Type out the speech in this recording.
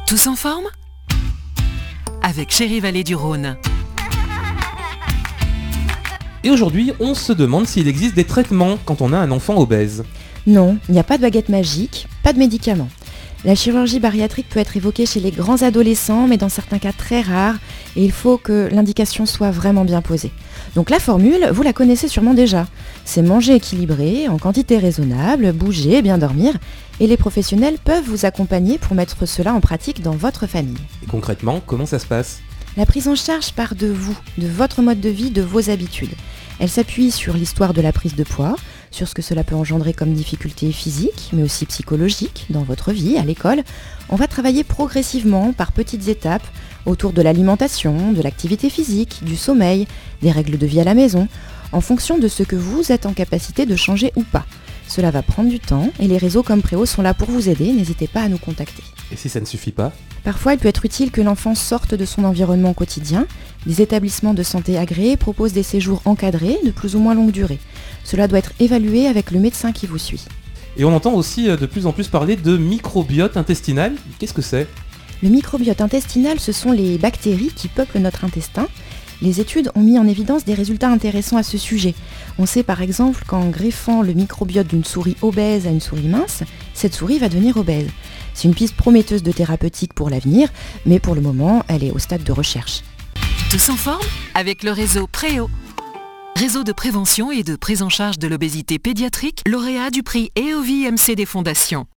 Tous en forme ? Avec Chérie Vallée du Rhône. Et aujourd'hui, on se demande s'il existe des traitements quand on a un enfant obèse. Non, il n'y a pas de baguette magique, pas de médicaments. La chirurgie bariatrique peut être évoquée chez les grands adolescents, mais dans certains cas très rares, et il faut que l'indication soit vraiment bien posée. Donc la formule, vous la connaissez sûrement déjà. C'est manger équilibré, en quantité raisonnable, bouger, bien dormir, et les professionnels peuvent vous accompagner pour mettre cela en pratique dans votre famille. Et concrètement, comment ça se passe ? La prise en charge part de vous, de votre mode de vie, de vos habitudes. Elle s'appuie sur l'histoire de la prise de poids, sur ce que cela peut engendrer comme difficultés physiques, mais aussi psychologiques, dans votre vie, à l'école. On va travailler progressivement, par petites étapes, autour de l'alimentation, de l'activité physique, du sommeil, des règles de vie à la maison, en fonction de ce que vous êtes en capacité de changer ou pas. Cela va prendre du temps, et les réseaux comme Préo sont là pour vous aider, n'hésitez pas à nous contacter. Et si ça ne suffit pas ? Parfois, il peut être utile que l'enfant sorte de son environnement quotidien. Des établissements de santé agréés proposent des séjours encadrés de plus ou moins longue durée. Cela doit être évalué avec le médecin qui vous suit. Et on entend aussi de plus en plus parler de microbiote intestinal. Qu'est-ce que c'est ? Le microbiote intestinal, ce sont les bactéries qui peuplent notre intestin. Les études ont mis en évidence des résultats intéressants à ce sujet. On sait par exemple qu'en greffant le microbiote d'une souris obèse à une souris mince, cette souris va devenir obèse. C'est une piste prometteuse de thérapeutique pour l'avenir, mais pour le moment, elle est au stade de recherche. Tous en forme ? Avec le réseau Préo. Réseau de prévention et de prise en charge de l'obésité pédiatrique, lauréat du prix EOVI-MC des fondations.